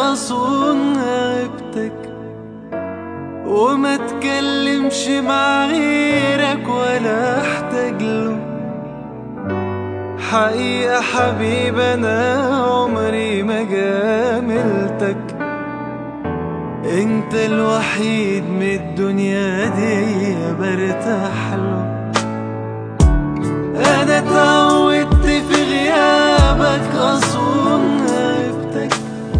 أصون غيبتك وما تكلمش مع غيرك ولا احتاج له. حقيقة حبيب أنا عمري ما جاملتك، انت الوحيد من الدنيا دي برتاح له. انا اتعودت في غيابك اصون غيبتك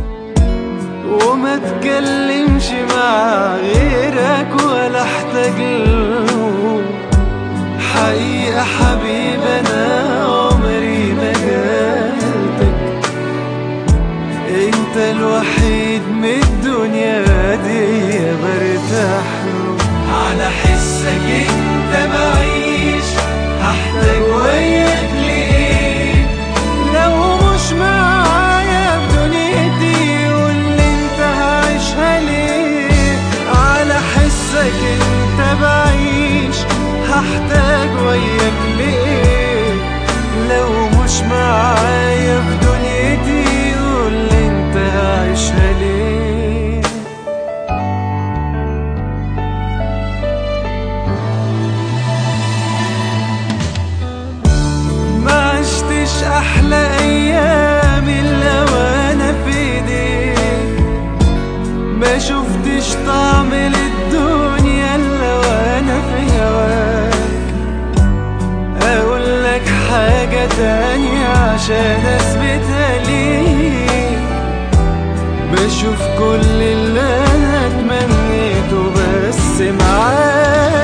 وما تكلمش مع غيرك ولا احتاج له. حقيقة حبيب انا عمري ما جالتك، انت الوحيد من الدنيا دي برتاح له. على حسك انت بعيش، هحتاج وياك ليه؟ لو مش معايا بدنيتي قولي انت هعيشها ليه؟ على حسك انت بعيش، هحتاج وياك ليه؟ لو مش معايا بدنيتي قولي انت هعيشها ليه؟ معشتش احلى ايامي الا وانا في ايديك، ما شفتش طعم للدنيا الا وانا في هواك. اقولك حاجة تانية عشان اثبتها ليك، بشوف كل اللي انا اتمنيته بس معاك.